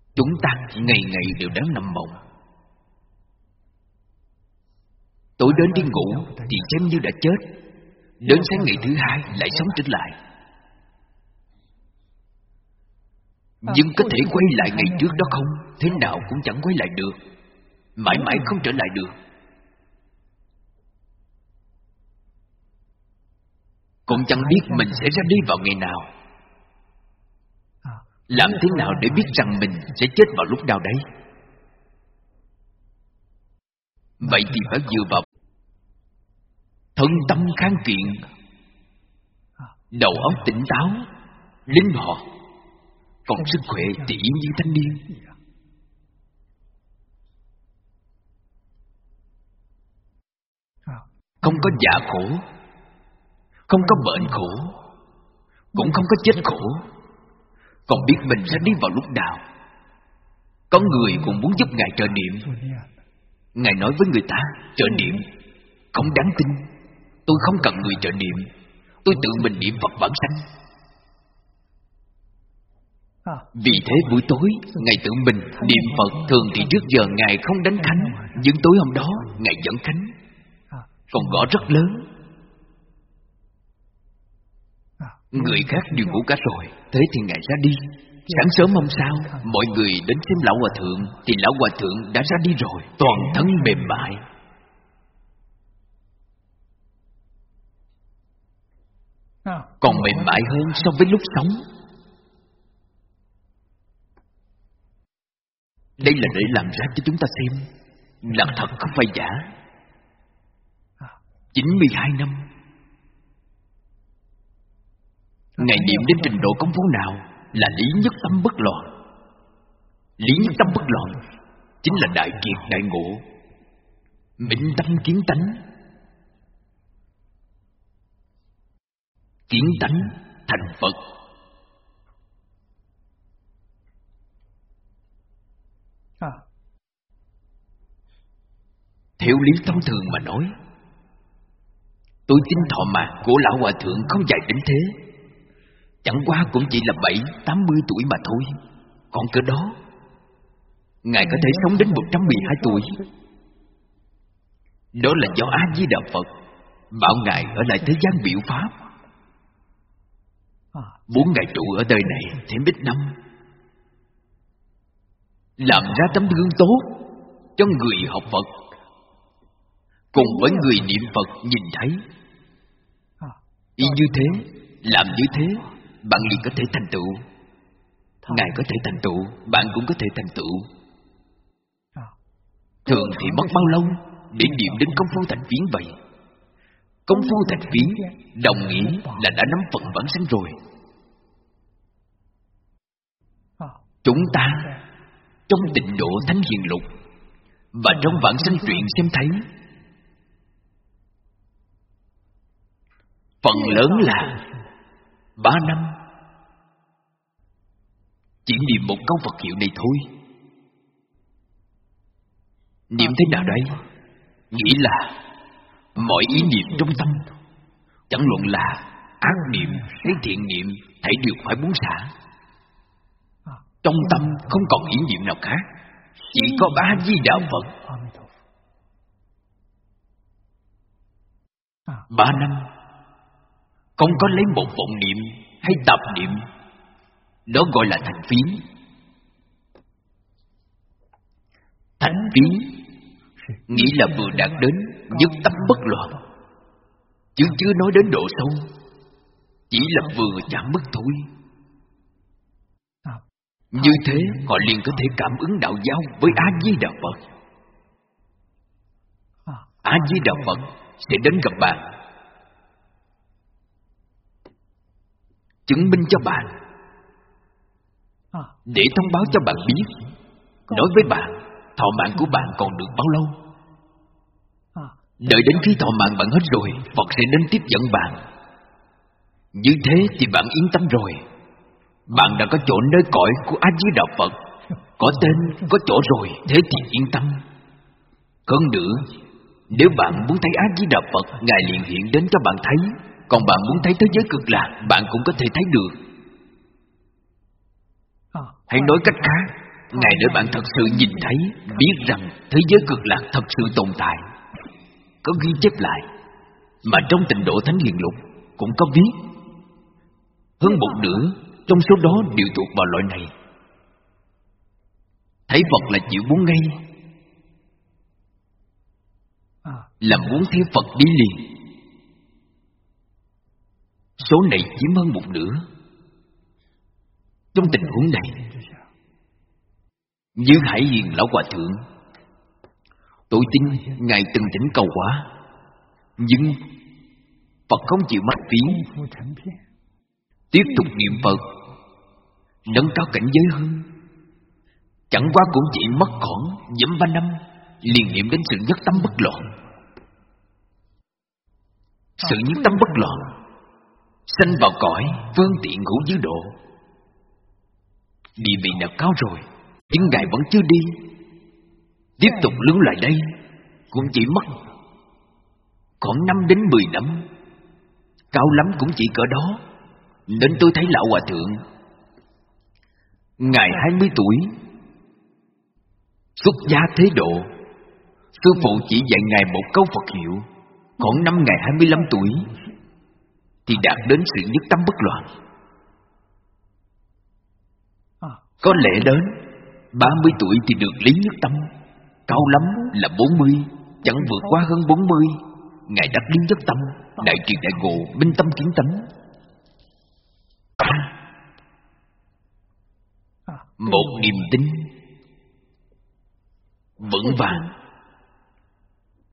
Chúng ta ngày ngày đều đang nằm mộng. Tối đến đi ngủ thì xem như đã chết. Đến sáng ngày thứ hai lại sống trở lại. Nhưng có thể quay lại ngày trước đó không? Thế nào cũng chẳng quay lại được. Mãi mãi không trở lại được. Cũng chẳng biết mình sẽ ra đi vào ngày nào. Làm thế nào để biết rằng mình sẽ chết vào lúc nào đấy? Vậy thì phải dựa vào thân tâm khang kiện, đầu óc tỉnh táo, linh hoạt, còn sức khỏe thì yên như thanh niên. Không có dạ khổ, không có bệnh khổ, cũng không có chết khổ, còn biết mình sẽ đi vào lúc nào. Có người cũng muốn giúp Ngài trợ niệm. Ngài nói với người ta, trợ niệm không đáng tin. Tôi không cần người trợ niệm, tôi tự mình niệm Phật bản sanh. Vì thế buổi tối Ngài tự mình niệm Phật. Thường thì trước giờ Ngài không đánh khánh, nhưng tối hôm đó Ngài vẫn khánh, còn gõ rất lớn. Người khác đều ngủ cả rồi, thế thì Ngài ra đi. Sáng sớm hôm sau, mọi người đến xem Lão Hòa Thượng, thì Lão Hòa Thượng đã ra đi rồi, toàn thân mềm mại. Còn mềm mại hơn so với lúc sống. Đây là để làm ra cho chúng ta xem là thật không phải giả. 92 năm Ngài niệm đến trình độ công phu nào là lý nhất tâm bất loạn. Lý nhất tâm bất loạn chính là đại kiệt đại ngộ, minh tâm kiến tánh. Kiến tánh thành Phật. Theo lý thông thường mà nói, tôi tin thọ mạng của Lão Hòa Thượng không dài đến thế. Chẳng qua cũng chỉ là 70-80 tuổi mà thôi. Còn cỡ đó Ngài có thể sống đến 112 tuổi. Đó là do A-di-đà Phật bảo Ngài ở lại thế gian biểu pháp. Muốn Ngài trụ ở đời này thêm ít năm, làm ra tấm gương tốt cho người học Phật, cùng với người niệm Phật nhìn thấy. Y như thế, làm như thế, bạn liền có thể thành tựu. Ngài có thể thành tựu, bạn cũng có thể thành tựu. Thường thì mất bao lâu để niệm đến công phu thành phiến vậy? Công phu thành phiến đồng nghĩa là đã nắm phận vãng sanh rồi. Chúng ta trong Tịnh Độ Thánh Hiền Lục và trong Vãng Sanh Truyện xem thấy, phần lớn là 3 năm chỉ niệm một câu Phật hiệu này thôi. Niệm thế nào đây? Nghĩa là mọi ý niệm trong tâm, chẳng luận là ác niệm hay thiện niệm, thảy đều phải buông xả. Trong tâm không còn ý niệm nào khác, chỉ có A-di-đà Phật. 3 năm không có lấy một vọng niệm hay tạp niệm, đó gọi là thành phiến. Thành phiến nghĩa là vừa đạt đến nhất tâm bất loạn, chứ chưa nói đến độ sâu, chỉ là vừa chạm mức thôi. Như thế họ liền có thể cảm ứng đạo giáo với A-di-đà Phật. A-di-đà Phật sẽ đến gặp bạn, chứng minh cho bạn, để thông báo cho bạn biết, nói với bạn thọ mạng của bạn còn được bao lâu. Đợi đến khi thọ mạng bạn hết rồi, Phật sẽ đến tiếp dẫn bạn. Như thế thì bạn yên tâm rồi. Bạn đã có chỗ nơi cõi của A-di-đà Phật, có tên, có chỗ rồi, thế thì yên tâm. Hơn nữa, nếu bạn muốn thấy A-di-đà Phật, Ngài liền hiện đến cho bạn thấy. Còn bạn muốn thấy thế giới cực lạc, bạn cũng có thể thấy được. Hay nói cách khác, Ngài để bạn thật sự nhìn thấy, biết rằng thế giới cực lạc thật sự tồn tại, có ghi chép lại. Mà trong Tịnh Độ Thánh Hiền Lục cũng có viết. Hơn một nửa trong số đó đều thuộc vào loại này. Thấy Phật là chịu muốn ngay, là muốn theo Phật đi liền. Số này chiếm hơn một nửa. Trong tình huống này, Như Hải Hiền Lão Hòa Thượng, tôi tin Ngài từng thỉnh cầu quá, nhưng Phật không chịu mất phí, tiếp tục niệm Phật, nâng cao cảnh giới hơn. Chẳng qua cũng chỉ mất khoảng dăm ba năm, liền niệm đến sự nhất tâm bất loạn. Sự nhất tâm bất loạn sanh vào cõi phương tiện hữu dư độ. Địa vị đã cao rồi, nhưng Ngài vẫn chưa đi, tiếp tục lưu lại đây cũng chỉ mất khoảng 5 đến 10 năm, cao lắm cũng chỉ cỡ đó. Nên tôi thấy Lão Hòa Thượng, Ngài 20 tuổi xuất gia thế độ, sư phụ chỉ dạy Ngài một câu Phật hiệu. Khoảng năm Ngài 25 tuổi thì đạt đến sự nhất tâm bất loạn. Có lẽ đến 30 tuổi thì được lý nhất tâm, cao lắm là 40, chẳng vượt qua hơn 40, Ngài đắc lý nhất tâm, đại triệt đại ngộ, minh tâm kiến tánh. Một niềm tin vững vàng